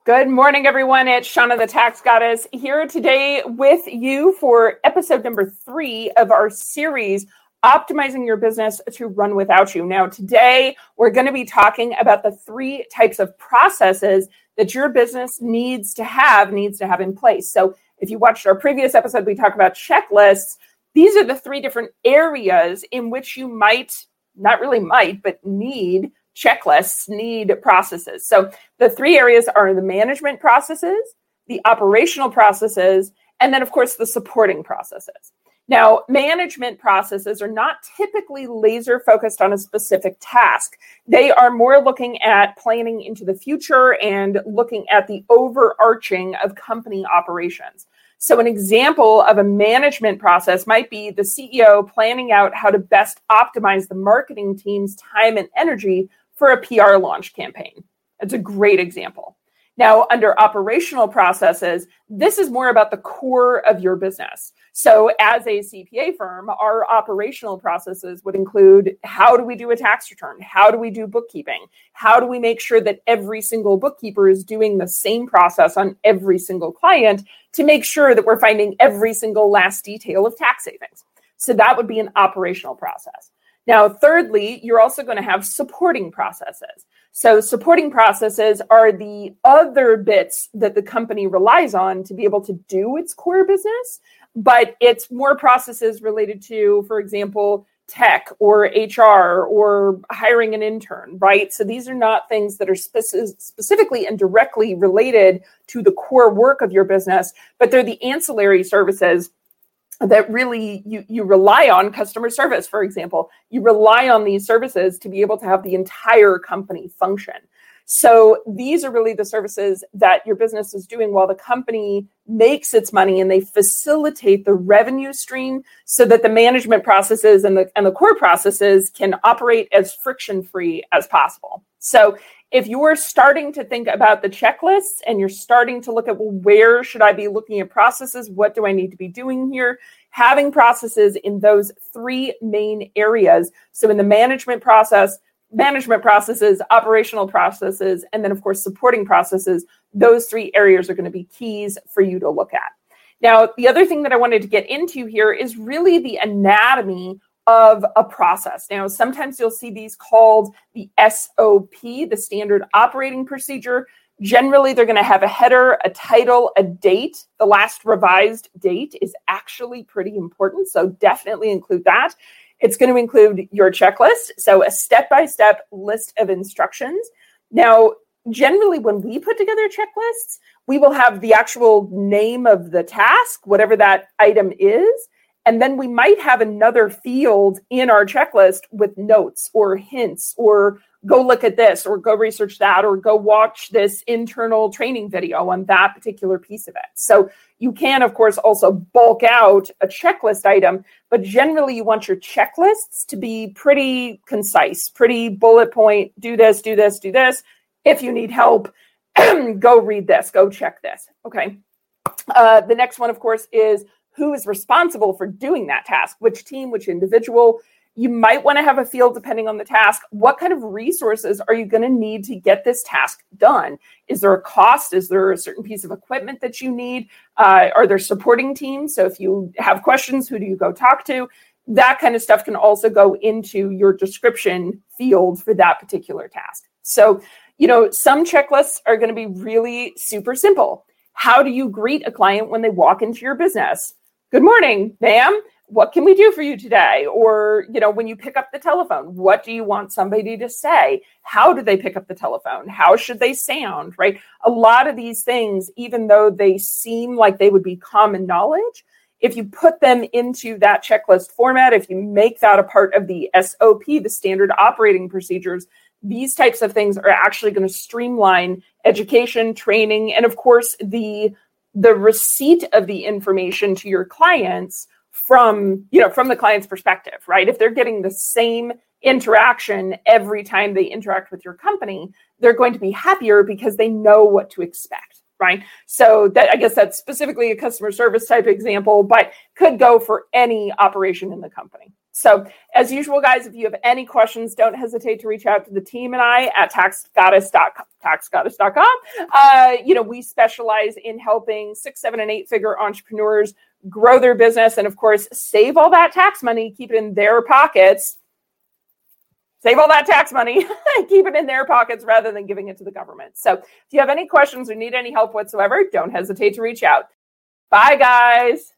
Good morning, everyone. It's Shauna, the Tax Goddess, here today with you for episode number 3 of our series, Optimizing Your Business to Run Without You. Now, today, we're going to be talking about the 3 types of processes that your business needs to have in place. So if you watched our previous episode, we talked about checklists. These are the 3 different areas in which you need checklists, need processes. So the 3 areas are the management processes, the operational processes, and then, of course, the supporting processes. Now, management processes are not typically laser focused on a specific task. They are more looking at planning into the future and looking at the overarching of company operations. So an example of a management process might be the CEO planning out how to best optimize the marketing team's time and energy for a PR launch campaign. That's a great example. Now, under operational processes, this is more about the core of your business. So as a CPA firm, our operational processes would include, how do we do a tax return? How do we do bookkeeping? How do we make sure that every single bookkeeper is doing the same process on every single client to make sure that we're finding every single last detail of tax savings? So that would be an operational process. Now, thirdly, you're also going to have supporting processes. So supporting processes are the other bits that the company relies on to be able to do its core business, but it's more processes related to, for example, tech or HR or hiring an intern, right? So these are not things that are specifically and directly related to the core work of your business, but they're the ancillary services that really you rely on. Customer service, for example. You rely on these services to be able to have the entire company function. So these are really the services that your business is doing while the company makes its money, and they facilitate the revenue stream so that the management processes and the core processes can operate as friction-free as possible. So if you're starting to think about the checklists and you're starting to look at, well, where should I be looking at processes? What do I need to be doing here? Having processes in those 3 main areas. So in the management processes, operational processes, and then, of course, supporting processes, those 3 areas are going to be keys for you to look at. Now, the other thing that I wanted to get into here is really the anatomy of a process. Now, sometimes you'll see these called the SOP, the standard operating procedure. Generally, they're going to have a header, a title, a date. The last revised date is actually pretty important, so definitely include that. It's going to include your checklist, so a step-by-step list of instructions. Now, generally, when we put together checklists, we will have the actual name of the task, whatever that item is, and then we might have another field in our checklist with notes or hints or go look at this or go research that or go watch this internal training video on that particular piece of it. So you can, of course, also bulk out a checklist item, but generally you want your checklists to be pretty concise, pretty bullet point, do this, do this, do this. If you need help, go read this, go check this. Okay. The next one, of course, is who is responsible for doing that task, which team, which individual. You might want to have a field depending on the task. What kind of resources are you going to need to get this task done? Is there a cost? Is there a certain piece of equipment that you need? Are there supporting teams? So if you have questions, who do you go talk to? That kind of stuff can also go into your description field for that particular task. So, some checklists are going to be really super simple. How do you greet a client when they walk into your business? Good morning, ma'am. What can we do for you today? Or, when you pick up the telephone, what do you want somebody to say? How do they pick up the telephone? How should they sound, right? A lot of these things, even though they seem like they would be common knowledge, if you put them into that checklist format, if you make that a part of the SOP, the standard operating procedures, these types of things are actually going to streamline education, training, and of course, the receipt of the information to your clients from the client's perspective, right? If they're getting the same interaction every time they interact with your company, they're going to be happier because they know what to expect, right? So that, I guess that's specifically a customer service type example, but could go for any operation in the company. So as usual, guys, if you have any questions, don't hesitate to reach out to the team and I at taxgoddess.com. We specialize in helping 6, 7, and 8-figure entrepreneurs grow their business and, of course, save all that tax money, keep it in their pockets. Save all that tax money and keep it in their pockets rather than giving it to the government. So if you have any questions or need any help whatsoever, don't hesitate to reach out. Bye, guys.